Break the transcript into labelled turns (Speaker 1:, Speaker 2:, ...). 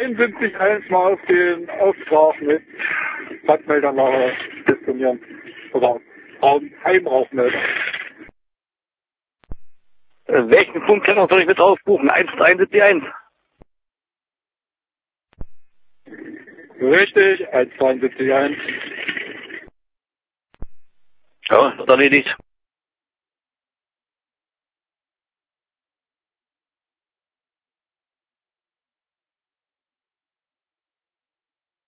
Speaker 1: 71.1 mal auf den Auftrag mit Brandmeldanlage disponieren. Oder Heimrauchmelder.
Speaker 2: Welchen Funkkennung soll ich mit aufbuchen? 172.1.
Speaker 1: Richtig, 172.1.
Speaker 2: Ja, wird erledigt.